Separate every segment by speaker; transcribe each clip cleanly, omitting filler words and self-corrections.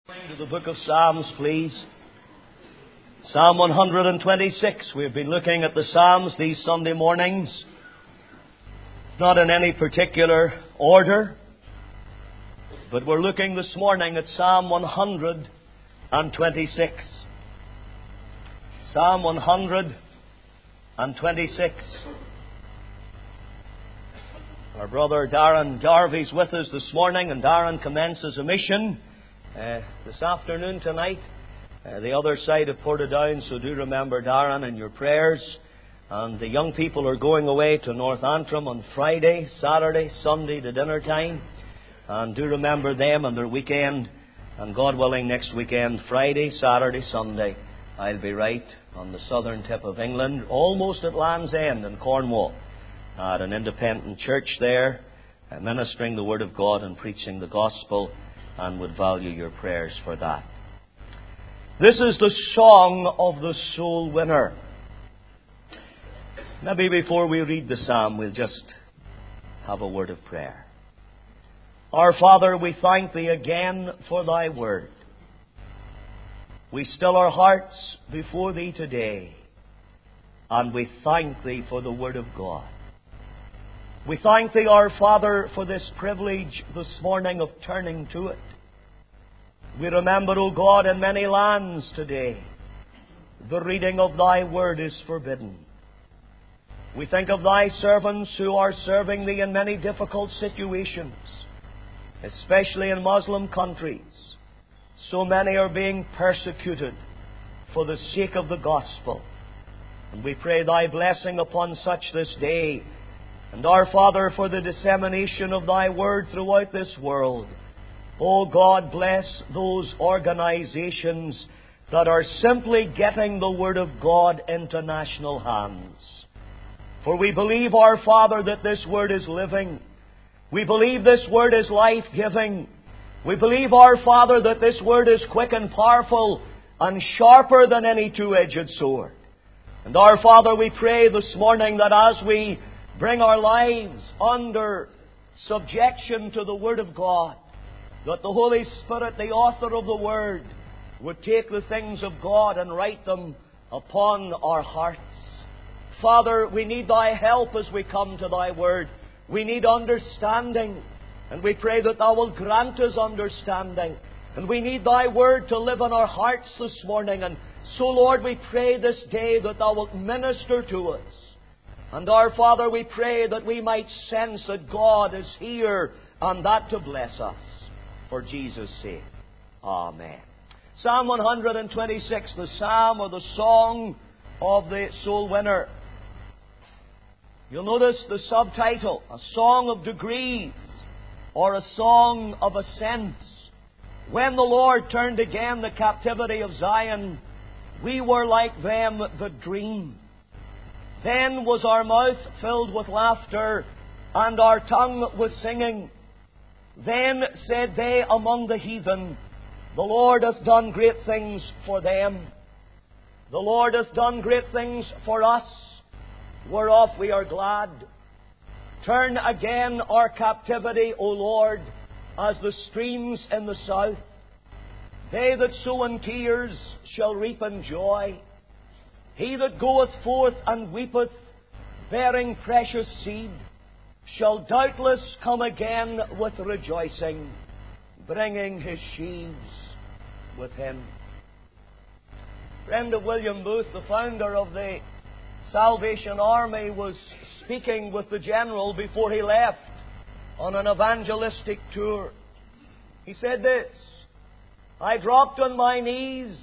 Speaker 1: To the book of Psalms, please. Psalm 126. We've been looking at the Psalms these Sunday mornings, not in any particular order, but we're looking this morning at Psalm 126. Psalm 126. Our brother Darren Jarvie's with us this morning, and Darren commences a mission this afternoon tonight, the other side of Portadown, so do remember Darren in your prayers. And the young people are going away to North Antrim on Friday, Saturday, Sunday to dinner time, and do remember them and their weekend. And God willing, next weekend, Friday, Saturday, Sunday, I'll be right on the southern tip of England, almost at Land's End in Cornwall, at an independent church there, ministering the Word of God and preaching the Gospel, and would value your prayers for that. This is the song of the soul winner. Maybe before we read the psalm, we'll just have a word of prayer. Our Father, we thank Thee again for Thy Word. We still our hearts before Thee today, and we thank Thee for the Word of God. We thank Thee, our Father, for this privilege this morning of turning to it. We remember, O God, in many lands today, the reading of Thy Word is forbidden. We think of Thy servants who are serving Thee in many difficult situations, especially in Muslim countries. So many are being persecuted for the sake of the gospel. And we pray Thy blessing upon such this day, and our Father, for the dissemination of Thy Word throughout this world. Oh God, bless those organizations that are simply getting the Word of God into national hands. For we believe, our Father, that this Word is living. We believe this Word is life-giving. We believe, our Father, that this Word is quick and powerful and sharper than any two-edged sword. And our Father, we pray this morning that as we bring our lives under subjection to the Word of God, that the Holy Spirit, the author of the Word, would take the things of God and write them upon our hearts. Father, we need Thy help as we come to Thy Word. We need understanding, and we pray that Thou wilt grant us understanding. And we need Thy Word to live in our hearts this morning. And so, Lord, we pray this day that Thou wilt minister to us. And our Father, we pray that we might sense that God is here and that to bless us. For Jesus' sake. Amen. Psalm 126, the psalm or the song of the soul winner. You'll notice the subtitle, A Song of Degrees, or A Song of Ascents. When the Lord turned again the captivity of Zion, we were like them that dream. Then was our mouth filled with laughter, and our tongue with singing. Then said they among the heathen, The Lord hath done great things for them. The Lord hath done great things for us, whereof we are glad. Turn again our captivity, O Lord, as the streams in the south. They that sow in tears shall reap in joy. He that goeth forth and weepeth, bearing precious seed, shall doubtless come again with rejoicing, bringing his sheaves with him. Friend of William Booth, the founder of the Salvation Army, was speaking with the general before he left on an evangelistic tour. He said this, I dropped on my knees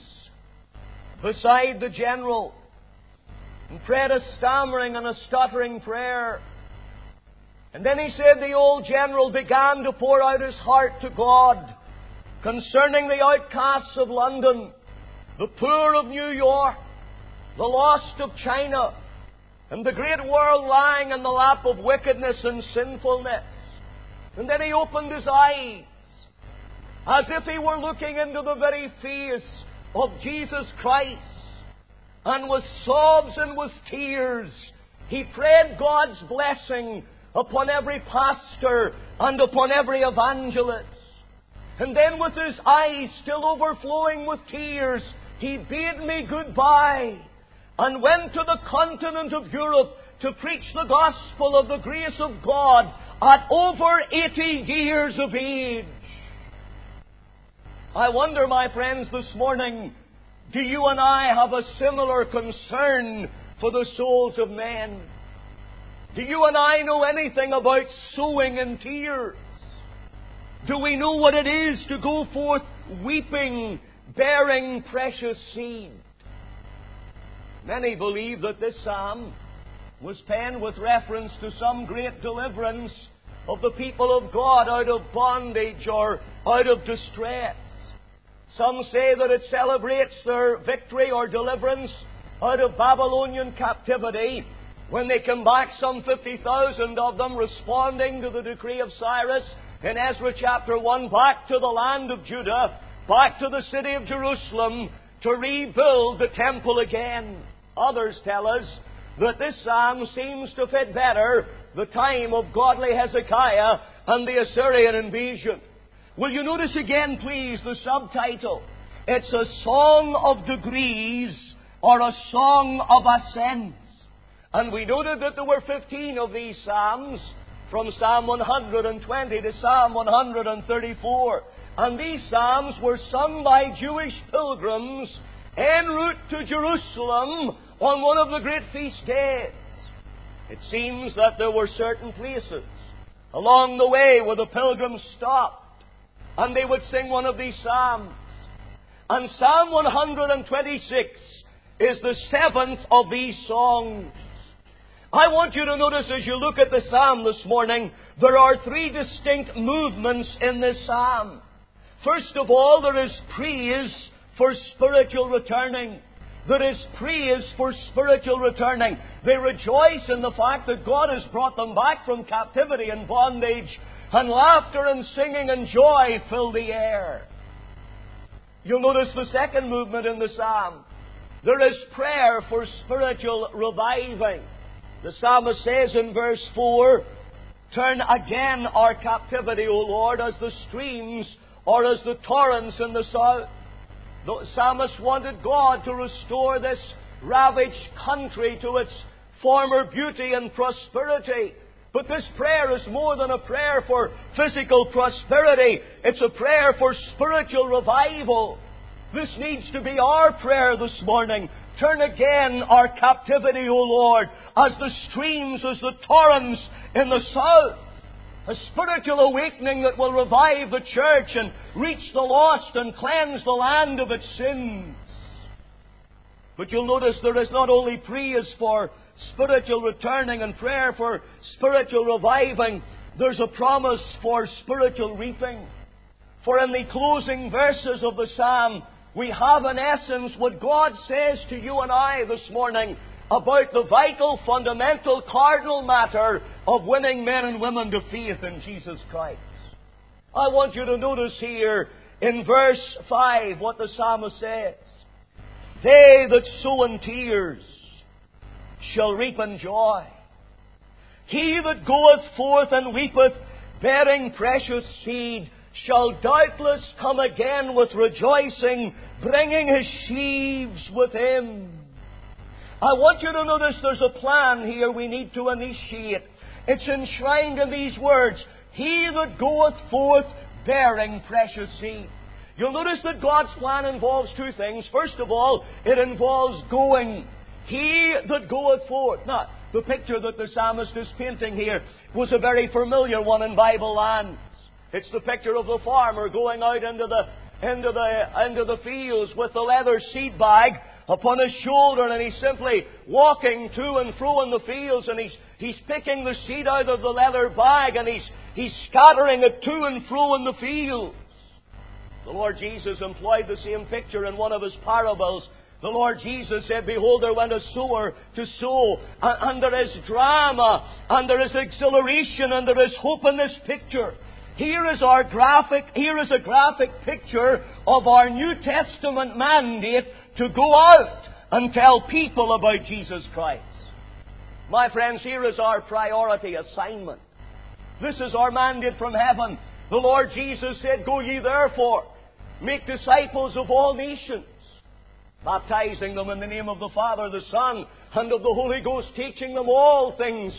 Speaker 1: beside the general and prayed a stammering and a stuttering prayer. And then he said the old general began to pour out his heart to God concerning the outcasts of London, the poor of New York, the lost of China, and the great world lying in the lap of wickedness and sinfulness. And then he opened his eyes as if he were looking into the very face of Jesus Christ. And with sobs and with tears, he prayed God's blessing upon every pastor and upon every evangelist. And then with his eyes still overflowing with tears, he bade me goodbye and went to the continent of Europe to preach the gospel of the grace of God at over 80 years of age. I wonder, my friends, this morning, do you and I have a similar concern for the souls of men? Do you and I know anything about sowing in tears? Do we know what it is to go forth weeping, bearing precious seed? Many believe that this psalm was penned with reference to some great deliverance of the people of God out of bondage or out of distress. Some say that it celebrates their victory or deliverance out of Babylonian captivity when they come back, some 50,000 of them, responding to the decree of Cyrus in Ezra chapter 1, back to the land of Judah, back to the city of Jerusalem, to rebuild the temple again. Others tell us that this psalm seems to fit better the time of godly Hezekiah and the Assyrian invasion. Will you notice again, please, the subtitle? It's a song of degrees or a song of ascents. And we noted that there were 15 of these psalms, from Psalm 120 to Psalm 134. And these psalms were sung by Jewish pilgrims en route to Jerusalem on one of the great feast days. It seems that there were certain places along the way where the pilgrims stopped and they would sing one of these psalms. And Psalm 126 is the seventh of these songs. I want you to notice as you look at the psalm this morning, there are three distinct movements in this psalm. First of all, there is praise for spiritual returning. There is praise for spiritual returning. They rejoice in the fact that God has brought them back from captivity and bondage, and laughter and singing and joy fill the air. You'll notice the second movement in the psalm. There is prayer for spiritual reviving. The psalmist says in verse 4, "Turn again our captivity, O Lord, as the streams or as the torrents in the south." The psalmist wanted God to restore this ravaged country to its former beauty and prosperity. But this prayer is more than a prayer for physical prosperity. It's a prayer for spiritual revival. This needs to be our prayer this morning. Turn again our captivity, O Lord, as the streams, as the torrents in the south. A spiritual awakening that will revive the church and reach the lost and cleanse the land of its sins. But you'll notice there is not only praise for spiritual returning and prayer for spiritual reviving, there's a promise for spiritual reaping. For in the closing verses of the psalm, we have in essence what God says to you and I this morning about the vital, fundamental, cardinal matter of winning men and women to faith in Jesus Christ. I want you to notice here in verse 5 what the psalmist says. "They that sow in tears shall reap in joy. He that goeth forth and weepeth, bearing precious seed, shall doubtless come again with rejoicing, bringing his sheaves with him." I want you to notice there's a plan here we need to initiate. It's enshrined in these words, "He that goeth forth bearing precious seed." You'll notice that God's plan involves two things. First of all, it involves going. He that goeth forth. Now, the picture that the psalmist is painting here was a very familiar one in Bible lands. It's the picture of the farmer going out into the fields with the leather seed bag upon his shoulder, and he's simply walking to and fro in the fields, and he's picking the seed out of the leather bag, and he's scattering it to and fro in the fields. The Lord Jesus employed the same picture in one of his parables. The Lord Jesus said, "Behold, there went a sower to sow," and there is drama, and there is exhilaration, and there is hope in this picture. Here is a graphic picture of our New Testament mandate to go out and tell people about Jesus Christ. My friends, here is our priority assignment. This is our mandate from heaven. The Lord Jesus said, "Go ye therefore, make disciples of all nations, baptizing them in the name of the Father, the Son, and of the Holy Ghost, teaching them all things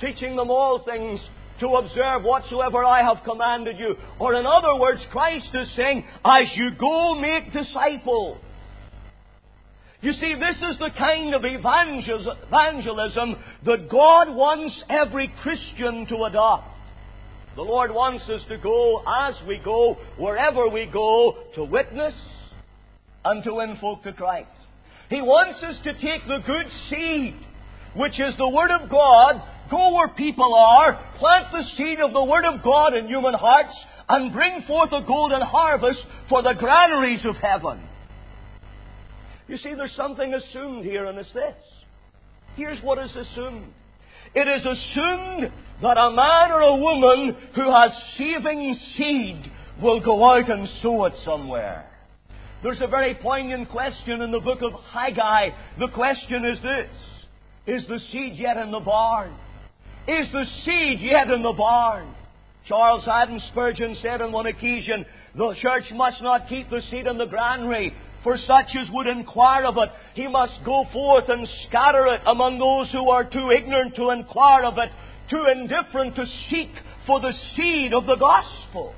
Speaker 1: to observe whatsoever I have commanded you." Or in other words, Christ is saying, as you go, make disciples. You see, this is the kind of evangelism that God wants every Christian to adopt. The Lord wants us to go, as we go, wherever we go, to witness and to win folk to Christ. He wants us to take the good seed, which is the Word of God, go where people are, plant the seed of the Word of God in human hearts, and bring forth a golden harvest for the granaries of heaven. You see, there's something assumed here, and it's this. Here's what is assumed. It is assumed that a man or a woman who has saving seed will go out and sow it somewhere. There's a very poignant question in the book of Haggai. The question is this: is the seed yet in the barn? Is the seed yet in the barn? Charles Haddon Spurgeon said on one occasion, the church must not keep the seed in the granary, for such as would inquire of it. He must go forth and scatter it among those who are too ignorant to inquire of it, too indifferent to seek for the seed of the gospel.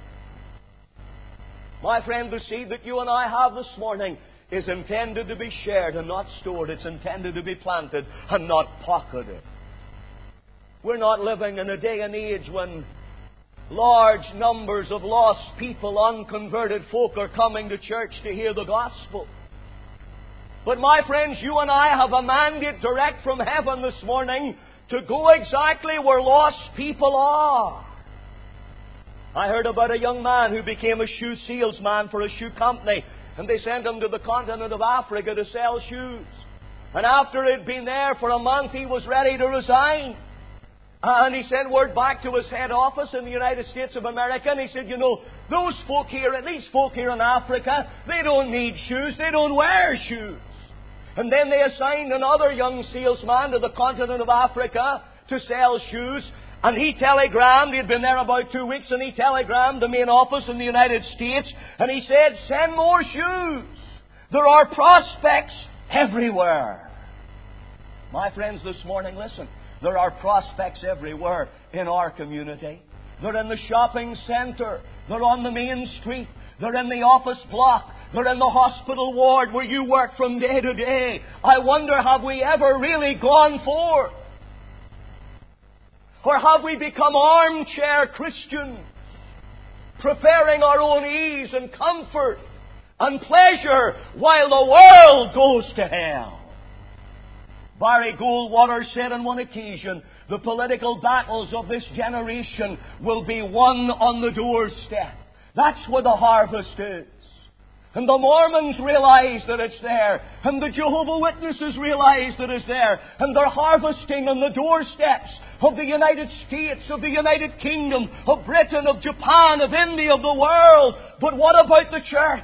Speaker 1: My friend, the seed that you and I have this morning is intended to be shared and not stored. It's intended to be planted and not pocketed. We're not living in a day and age when large numbers of lost people, unconverted folk, are coming to church to hear the gospel. But my friends, you and I have a mandate direct from heaven this morning to go exactly where lost people are. I heard about a young man who became a shoe salesman for a shoe company, and they sent him to the continent of Africa to sell shoes. And after he'd been there for a month, he was ready to resign. And he sent word back to his head office in the United States of America, and he said, those folk here, at least folk here in Africa, they don't need shoes, they don't wear shoes. And then they assigned another young salesman to the continent of Africa to sell shoes, and he telegrammed, he'd been there about 2 weeks, and he telegrammed the main office in the United States, and he said, send more shoes. There are prospects everywhere. My friends, this morning, listen. There are prospects everywhere in our community. They're in the shopping centre. They're on the main street. They're in the office block. They're in the hospital ward where you work from day to day. I wonder, have we ever really gone forth? Or have we become armchair Christians, preferring our own ease and comfort and pleasure while the world goes to hell? Barry Goldwater said on one occasion, the political battles of this generation will be won on the doorstep. That's where the harvest is. And the Mormons realize that it's there. And the Jehovah's Witnesses realize that it's there. And they're harvesting on the doorsteps of the United States, of the United Kingdom, of Britain, of Japan, of India, of the world. But what about the church?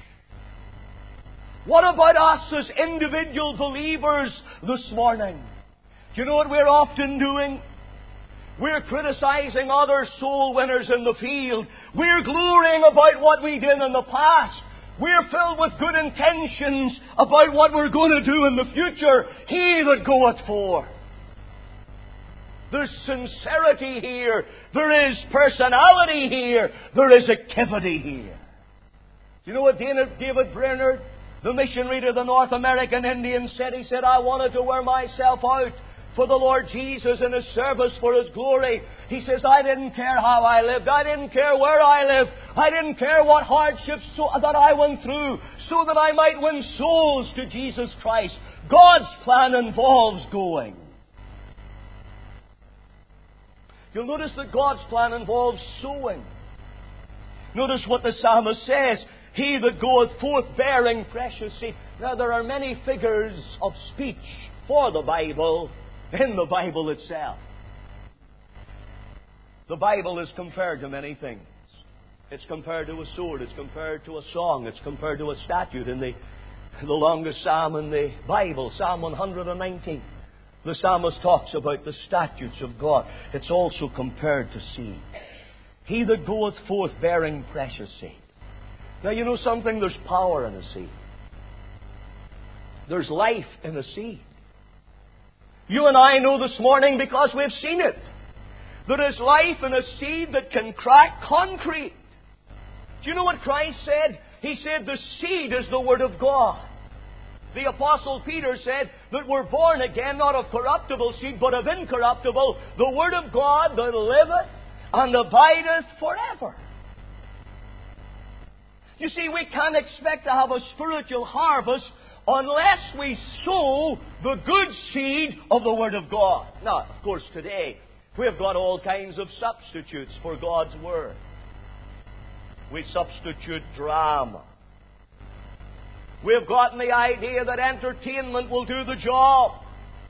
Speaker 1: What about us as individual believers this morning? Do you know what we're often doing? We're criticizing other soul winners in the field. We're glorying about what we did in the past. We're filled with good intentions about what we're going to do in the future. He that goeth forth. There's sincerity here. There is personality here. There is activity here. Do you know what David Brainerd, the missionary to the North American Indians, said? He said, I wanted to wear myself out for the Lord Jesus in His service for His glory. He says, I didn't care how I lived. I didn't care where I lived. I didn't care what hardships that I went through so that I might win souls to Jesus Christ. God's plan involves going. You'll notice that God's plan involves sowing. Notice what the psalmist says. He that goeth forth bearing precious seed. Now, there are many figures of speech for the Bible in the Bible itself. The Bible is compared to many things. It's compared to a sword. It's compared to a song. It's compared to a statute. In the longest psalm in the Bible, Psalm 119, the psalmist talks about the statutes of God. It's also compared to seed. He that goeth forth bearing precious seed. Now you know something? There's power in a seed. There's life in a seed. You and I know this morning, because we've seen it, there is life in a seed that can crack concrete. Do you know what Christ said? He said the seed is the Word of God. The Apostle Peter said that we're born again, not of corruptible seed, but of incorruptible, the Word of God that liveth and abideth forever. You see, we can't expect to have a spiritual harvest unless we sow the good seed of the Word of God. Now, of course, today we've got all kinds of substitutes for God's Word. We substitute drama. We've gotten the idea that entertainment will do the job.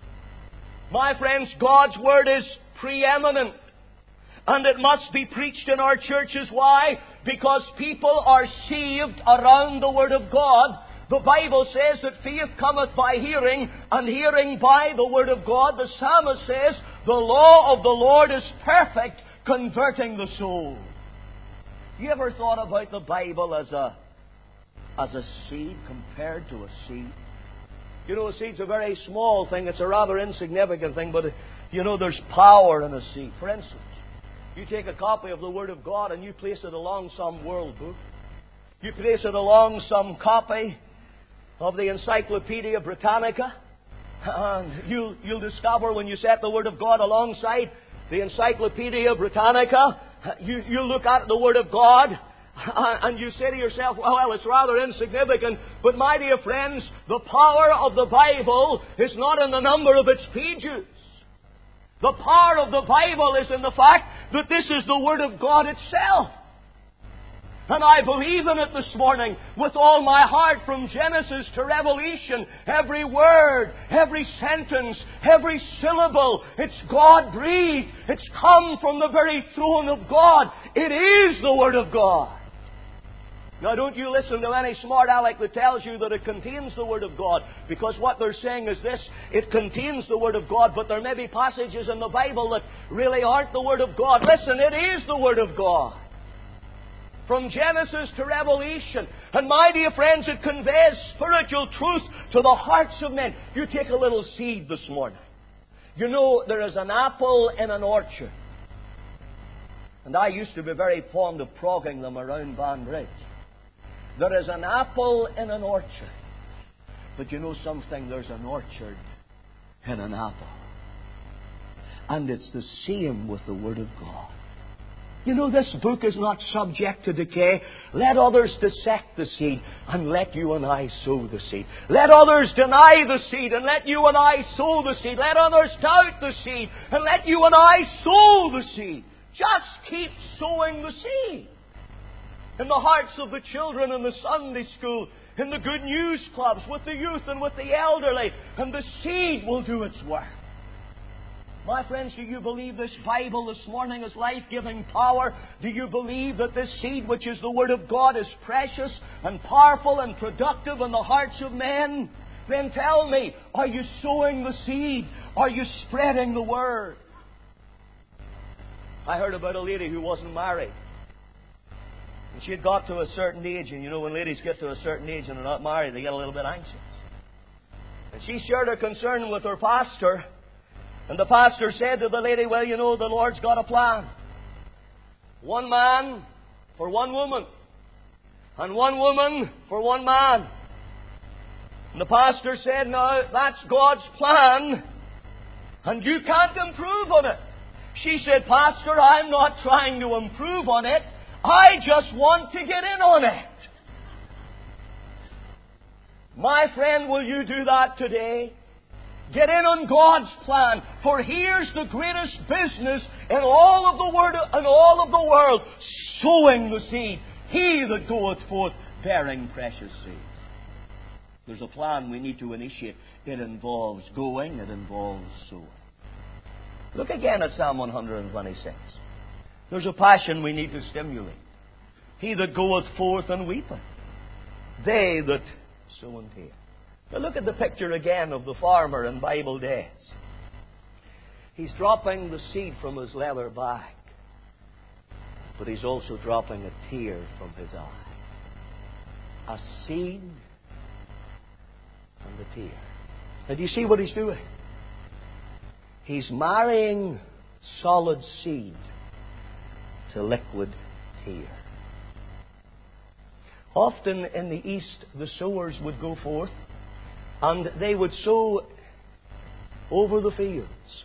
Speaker 1: My friends, God's Word is preeminent. And it must be preached in our churches. Why? Because people are saved around the Word of God. The Bible says that faith cometh by hearing, and hearing by the Word of God. The psalmist says, the law of the Lord is perfect, converting the soul. You ever thought about the Bible as a seed compared to a seed? You know, a seed's a very small thing. It's a rather insignificant thing, but you know, there's power in a seed. For instance, you take a copy of the Word of God and you place it along some world book. You place it along some copy of the Encyclopedia Britannica, and you'll discover when you set the Word of God alongside the Encyclopedia Britannica, you look at the Word of God and you say to yourself, well, it's rather insignificant. But my dear friends, the power of the Bible is not in the number of its pages. The power of the Bible is in the fact that this is the Word of God itself. And I believe in it this morning with all my heart, from Genesis to Revelation. Every word, every sentence, every syllable, it's God-breathed. It's come from the very throne of God. It is the Word of God. Now, don't you listen to any smart aleck that tells you that it contains the Word of God, because what they're saying is this: it contains the Word of God, but there may be passages in the Bible that really aren't the Word of God. Listen, it is the Word of God. From Genesis to Revelation. And my dear friends, it conveys spiritual truth to the hearts of men. You take a little seed this morning. You know, there is an apple in an orchard. And I used to be very fond of progging them around Banbridge. There is an apple in an orchard. But you know something? There's an orchard in an apple. And it's the same with the Word of God. You know, this book is not subject to decay. Let others dissect the seed, and let you and I sow the seed. Let others deny the seed, and let you and I sow the seed. Let others doubt the seed, and let you and I sow the seed. Just keep sowing the seed. In the hearts of the children in the Sunday school, in the good news clubs, with the youth and with the elderly, and the seed will do its work. My friends, do you believe this Bible this morning is life-giving power? Do you believe that this seed, which is the Word of God, is precious and powerful and productive in the hearts of men? Then tell me, are you sowing the seed? Are you spreading the Word? I heard about a lady who wasn't married. And she had got to a certain age, and you know, when ladies get to a certain age and they're not married, they get a little bit anxious. And she shared her concern with her pastor. And the pastor said to the lady, well, you know, the Lord's got a plan. One man for one woman. And one woman for one man. And the pastor said, no, that's God's plan. And you can't improve on it. She said, Pastor, I'm not trying to improve on it. I just want to get in on it. My friend, will you do that today? Get in on God's plan, for here's the greatest business in all of the world, sowing the seed. He that goeth forth bearing precious seed. There's a plan we need to initiate. It involves going, it involves sowing. Look again at Psalm 126. There's a passion we need to stimulate. He that goeth forth and weepeth, they that sow and tear. Now look at the picture again of the farmer in Bible days. He's dropping the seed from his leather bag. but He's also dropping a tear from His eye. A seed and a tear. Now, do you see what He's doing? He's marrying solid seed to liquid tear. Often in the East, the sowers would go forth and they would sow over the fields.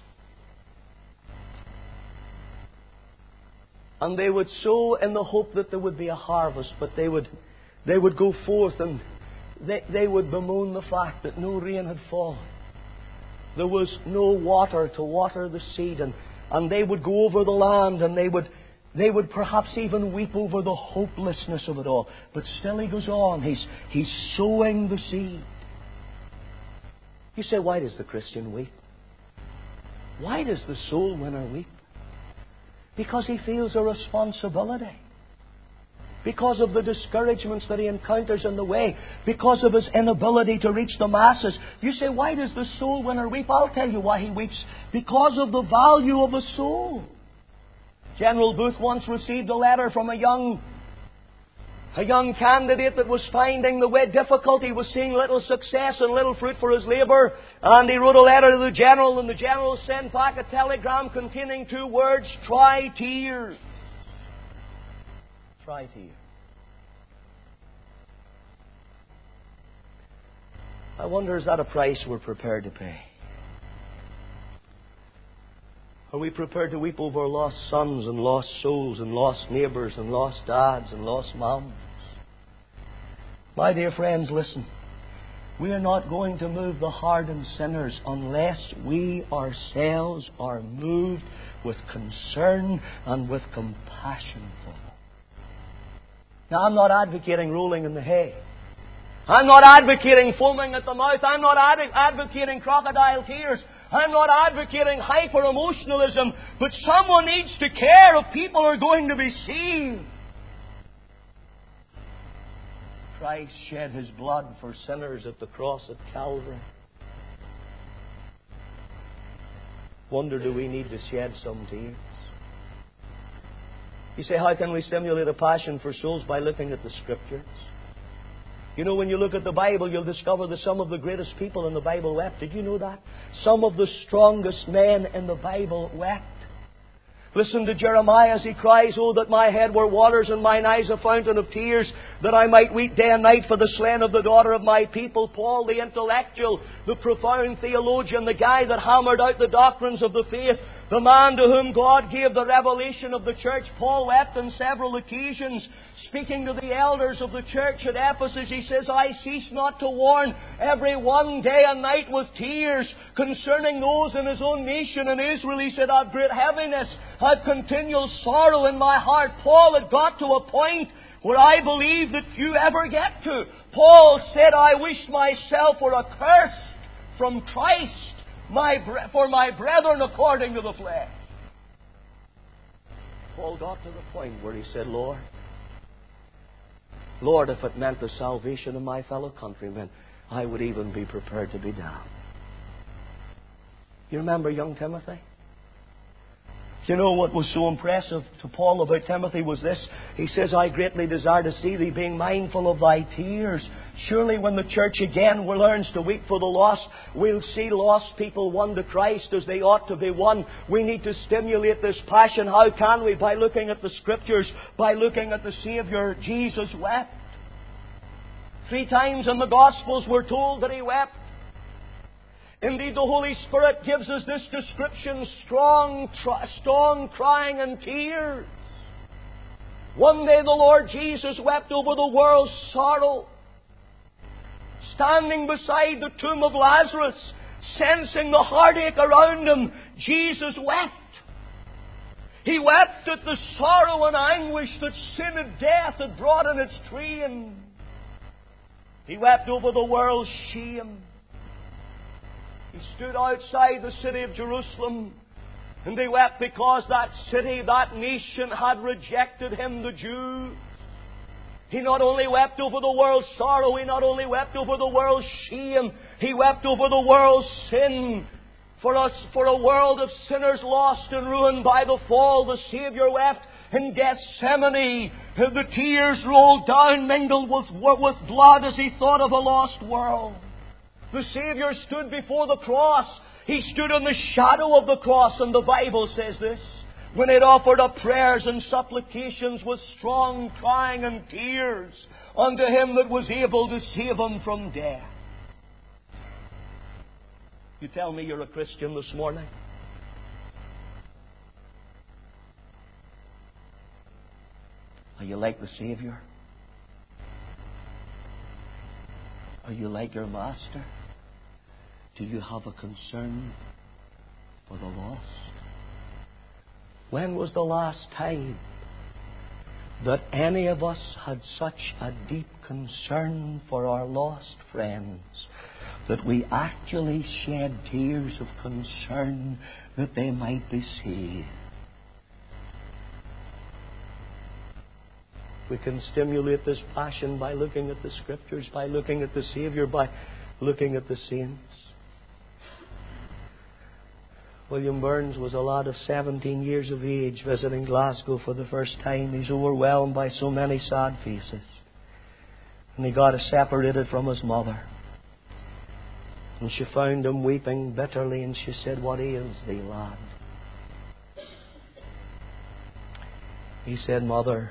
Speaker 1: And they would sow in the hope that there would be a harvest, but they would go forth and they would bemoan the fact that no rain had fallen. There was no water to water the seed, and they would go over the land, and they would perhaps even weep over the hopelessness of it all. But still He goes on. He's sowing the seed. You say, why does the Christian weep? Why does the soul winner weep? Because he feels a responsibility. Because of the discouragements that he encounters in the way. Because of his inability to reach the masses. You say, why does the soul winner weep? I'll tell you why he weeps. Because of the value of a soul. General Booth once received a letter from a young candidate that was finding the way difficult. He was seeing little success and little fruit for his labour. And he wrote a letter to the General, and the General sent back a telegram containing 2 words: try tears. Try tears. I wonder, is that a price we're prepared to pay? Are we prepared to weep over lost sons and lost souls and lost neighbours and lost dads and lost moms? My dear friends, listen. We are not going to move the hardened sinners unless we ourselves are moved with concern and with compassion for them. Now, I'm not advocating rolling in the hay. I'm not advocating foaming at the mouth. I'm not advocating crocodile tears. I'm not advocating hyper-emotionalism. But someone needs to care if people are going to be saved. Christ shed His blood for sinners at the cross at Calvary. Wonder, do we need to shed some tears? You say, how can we stimulate a passion for souls? By looking at the Scriptures. You know, when you look at the Bible, you'll discover that some of the greatest people in the Bible wept. Did you know that? Some of the strongest men in the Bible wept. Listen to Jeremiah as he cries, "Oh, that my head were waters and mine eyes a fountain of tears, that I might weep day and night for the slain of the daughter of my people." Paul, the intellectual, the profound theologian, the guy that hammered out the doctrines of the faith, the man to whom God gave the revelation of the church, Paul wept on several occasions. Speaking to the elders of the church at Ephesus, he says, "I cease not to warn every one day and night with tears concerning those in his own nation." In Israel, he said, "I have great heaviness, I have continual sorrow in my heart." Paul had got to a point where I believe that few ever get to. Paul said, "I wish myself were accursed from Christ for my brethren according to the flesh." Paul got to the point where he said, Lord, if it meant the salvation of my fellow countrymen, I would even be prepared to be damned." You remember young Timothy? You know what was so impressive to Paul about Timothy was this. He says, "I greatly desire to see thee, being mindful of thy tears." Surely when the church again learns to weep for the lost, we'll see lost people won to Christ as they ought to be won. We need to stimulate this passion. How can we? By looking at the Scriptures, by looking at the Saviour. Jesus wept. 3 times in the Gospels we're told that He wept. Indeed, the Holy Spirit gives us this description: strong crying and tears. One day the Lord Jesus wept over the world's sorrow. Standing beside the tomb of Lazarus, sensing the heartache around him, Jesus wept. He wept at the sorrow and anguish that sin and death had brought in its train. He wept over the world's shame. He stood outside the city of Jerusalem, and he wept because that city, that nation had rejected him, the Jew. He not only wept over the world's sorrow, he not only wept over the world's shame, he wept over the world's sin. For us, for a world of sinners lost and ruined by the fall, the Saviour wept. in Gethsemane, the tears rolled down, mingled with blood as He thought of a lost world. The Savior stood before the cross. He stood in the shadow of the cross, and the Bible says this: when it offered up prayers and supplications with strong crying and tears unto Him that was able to save him from death. You tell me you're a Christian this morning? Are you like the Savior? Are you like your Master? Do you have a concern for the lost? When was the last time that any of us had such a deep concern for our lost friends that we actually shed tears of concern that they might be saved? We can stimulate this passion by looking at the Scriptures, by looking at the Savior, by looking at the saints. William Burns was a lad of 17 years of age visiting Glasgow for the first time. He's overwhelmed by so many sad faces. And he got separated from his mother. And she found him weeping bitterly, and she said, "What ails thee, lad?" He said, "Mother,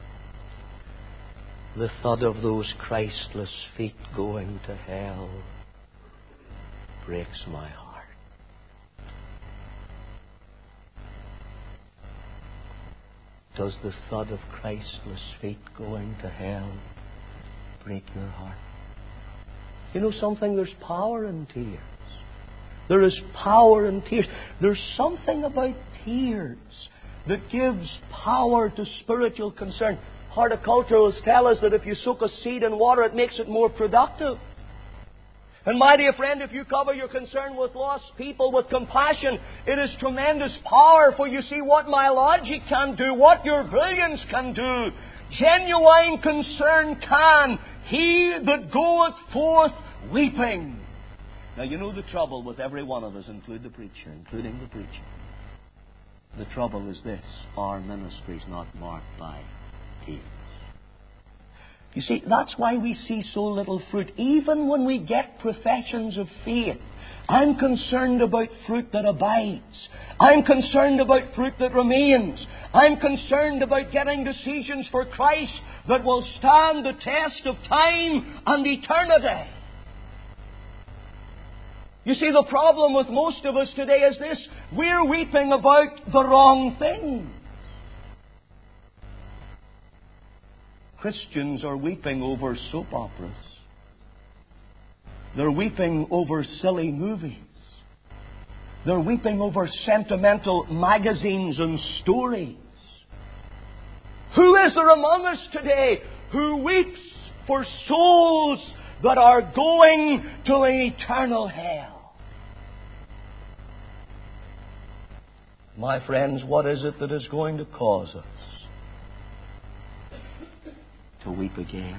Speaker 1: the thud of those Christless feet going to hell breaks my heart." Does the thud of Christless feet going to hell break your heart? You know something? There's power in tears. There is power in tears. There's something about tears that gives power to spiritual concern. Horticulturalists tell us that if you soak a seed in water, it makes it more productive. And my dear friend, if you cover your concern with lost people with compassion, it is tremendous power. For you see what my logic can do, what your brilliance can do. Genuine concern can. He that goeth forth weeping. Now you know the trouble with every one of us, including the preacher. The trouble is this: our ministry is not marked by tears. You see, that's why we see so little fruit. Even when we get professions of faith, I'm concerned about fruit that abides. I'm concerned about fruit that remains. I'm concerned about getting decisions for Christ that will stand the test of time and eternity. You see, the problem with most of us today is this: we're weeping about the wrong thing. Christians are weeping over soap operas. They're weeping over silly movies. They're weeping over sentimental magazines and stories. Who is there among us today who weeps for souls that are going to an eternal hell? My friends, what is it that is going to cause us to weep again?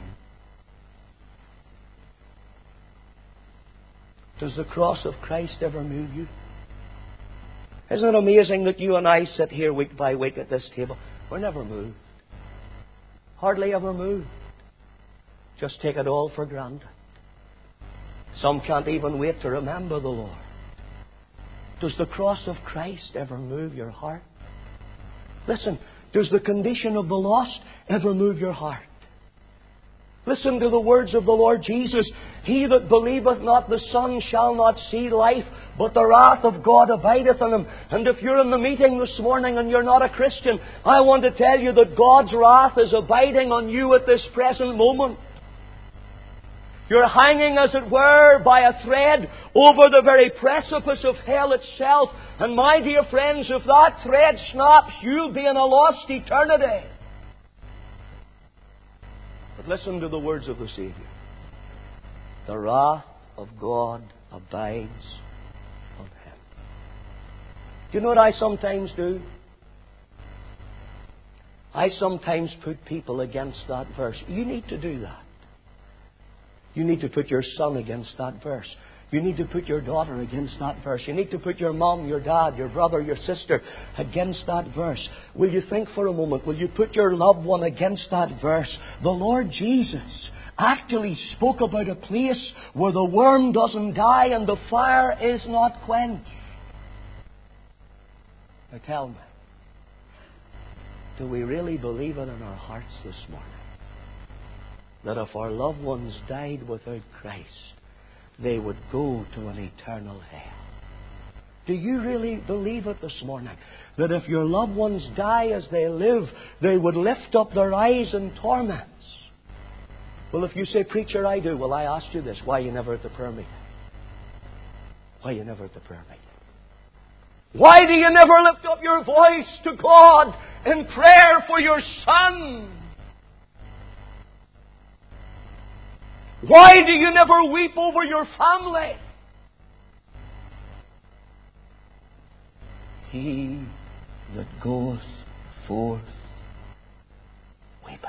Speaker 1: Does the cross of Christ ever move you? Isn't it amazing that you and I sit here week by week at this table? We're never moved. Hardly ever moved. Just take it all for granted. Some can't even wait to remember the Lord. Does the cross of Christ ever move your heart? Listen, does the condition of the lost ever move your heart? Listen to the words of the Lord Jesus. He that believeth not the Son shall not see life, but the wrath of God abideth on him. And if you're in the meeting this morning and you're not a Christian, I want to tell you that God's wrath is abiding on you at this present moment. You're hanging, as it were, by a thread over the very precipice of hell itself. And my dear friends, if that thread snaps, you'll be in a lost eternity. But listen to the words of the Savior. The wrath of God abides on him. Do you know what I sometimes do? I sometimes put people against that verse. You need to do that. You need to put your son against that verse. You need to put your daughter against that verse. You need to put your mom, your dad, your brother, your sister against that verse. Will you think for a moment? Will you put your loved one against that verse? The Lord Jesus actually spoke about a place where the worm doesn't die and the fire is not quenched. Now tell me, do we really believe it in our hearts this morning? That if our loved ones died without Christ, they would go to an eternal hell? Do you really believe it this morning? That if your loved ones die as they live, they would lift up their eyes in torments? Well, if you say, "Preacher, I do," well, I asked you this. Why are you never at the prayer meeting? Why are you never at the prayer meeting? Why do you never lift up your voice to God in prayer for your son? Why do you never weep over your family? He that goeth forth weeping.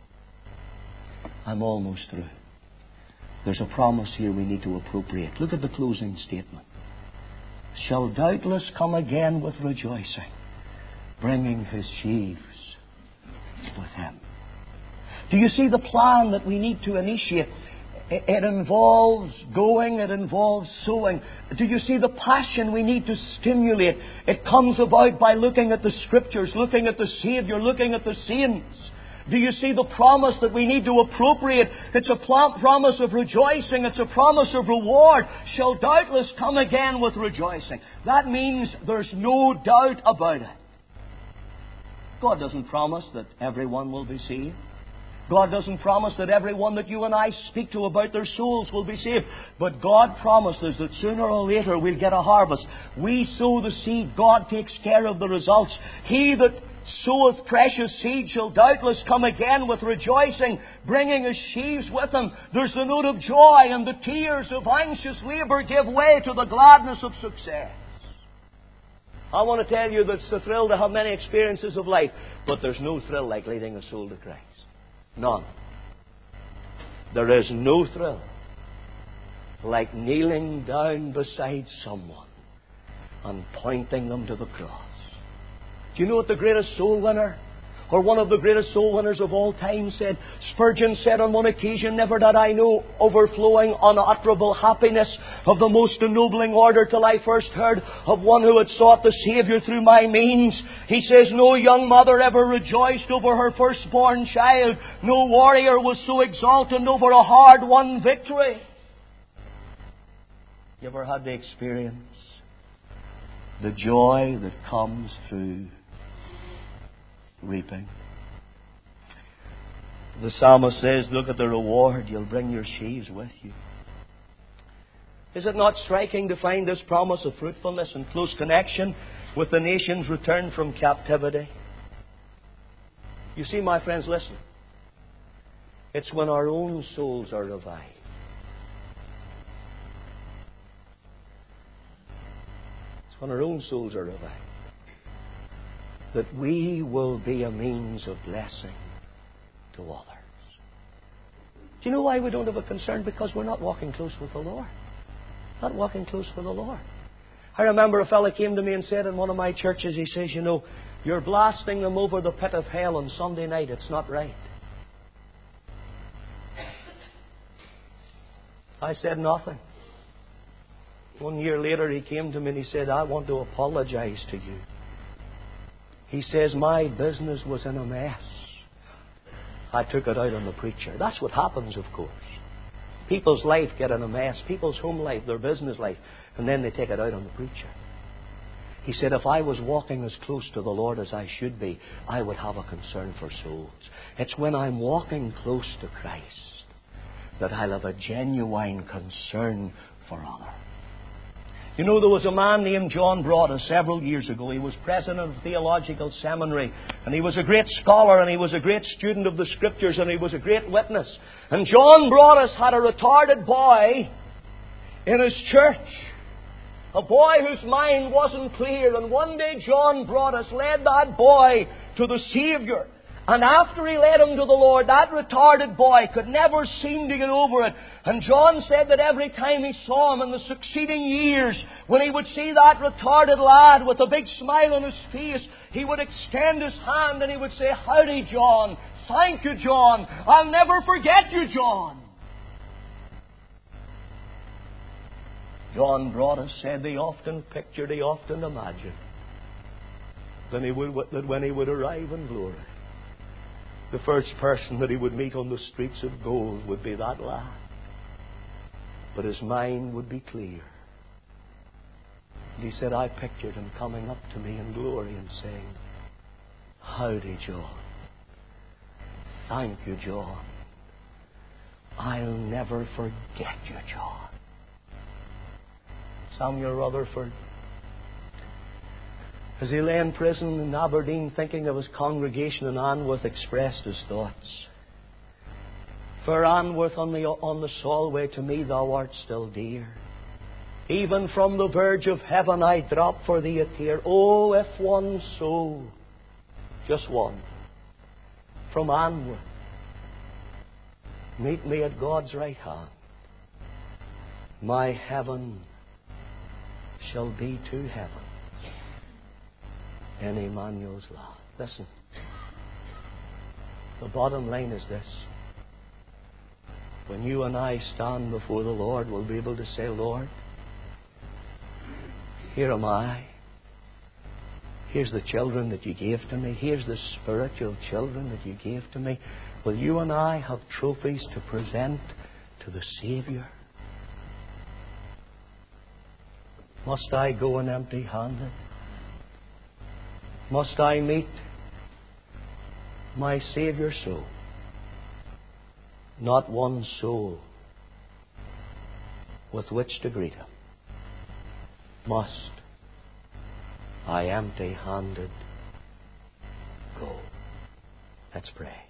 Speaker 1: I'm almost through. There's a promise here we need to appropriate. Look at the closing statement. Shall doubtless come again with rejoicing, bringing his sheaves with him. Do you see the plan that we need to initiate? It involves going, it involves sowing. Do you see the passion we need to stimulate? It comes about by looking at the Scriptures, looking at the Savior, looking at the saints. Do you see the promise that we need to appropriate? It's a promise of rejoicing. It's a promise of reward. Shall doubtless come again with rejoicing. That means there's no doubt about it. God doesn't promise that everyone will be saved. God doesn't promise that everyone that you and I speak to about their souls will be saved. But God promises that sooner or later we'll get a harvest. We sow the seed. God takes care of the results. He that soweth precious seed shall doubtless come again with rejoicing, bringing his sheaves with him. There's the note of joy, and the tears of anxious labour give way to the gladness of success. I want to tell you that it's the thrill to have many experiences of life, but there's no thrill like leading a soul to Christ. None. There is no thrill like kneeling down beside someone and pointing them to the cross. Do you know what the greatest soul winner, or one of the greatest soul winners of all time, said? Spurgeon said on one occasion, "Never did I know overflowing, unutterable happiness of the most ennobling order till I first heard of one who had sought the Saviour through my means." He says, "No young mother ever rejoiced over her firstborn child. No warrior was so exultant over a hard-won victory." You ever had the experience? The joy that comes through reaping. The psalmist says, "Look at the reward. You'll bring your sheaves with you." Is it not striking to find this promise of fruitfulness in close connection with the nation's return from captivity? You see, my friends, listen. It's when our own souls are revived. It's when our own souls are revived that we will be a means of blessing to others. Do you know why we don't have a concern? Because we're not walking close with the Lord. Not walking close with the Lord. I remember a fellow came to me and said in one of my churches, he says, "You know, you're blasting them over the pit of hell on Sunday night. It's not right." I said nothing. 1 year later he came to me and he said, "I want to apologize to you." He says, "My business was in a mess. I took it out on the preacher." That's what happens, of course. People's life get in a mess. People's home life, their business life. And then they take it out on the preacher. He said, "If I was walking as close to the Lord as I should be, I would have a concern for souls." It's when I'm walking close to Christ that I'll have a genuine concern for others. You know, there was a man named John Broadus several years ago. He was president of the theological seminary. And he was a great scholar, and he was a great student of the Scriptures, and he was a great witness. And John Broadus had a retarded boy in his church. A boy whose mind wasn't clear. And one day John Broadus led that boy to the Saviour. And after he led him to the Lord, that retarded boy could never seem to get over it. And John said that every time he saw him in the succeeding years, when he would see that retarded lad with a big smile on his face, he would extend his hand and he would say, "Howdy, John. Thank you, John. I'll never forget you, John." John Broadus said he often pictured, he often imagined that when he would arrive in glory, the first person that he would meet on the streets of gold would be that lad. But his mind would be clear. And he said, I pictured him coming up to me in glory and saying, "Howdy, John. Thank you, John. I'll never forget you, John." Samuel Rutherford, as he lay in prison in Aberdeen thinking of his congregation in Anworth, expressed his thoughts. "For Anworth on the Solway, to me thou art still dear. Even from the verge of heaven I drop for thee a tear. Oh, if one soul, just one, from Anworth, meet me at God's right hand, my heaven shall be to heaven in Emmanuel's love." Listen, the bottom line is this. When you and I stand before the Lord, we'll be able to say, "Lord, here am I. Here's the children that you gave to me. Here's the spiritual children that you gave to me. Will you and I have trophies to present to the Savior? Must I go in empty-handed? Must I meet my Savior so? Not one soul with which to greet Him. Must I empty-handed go?" Let's pray.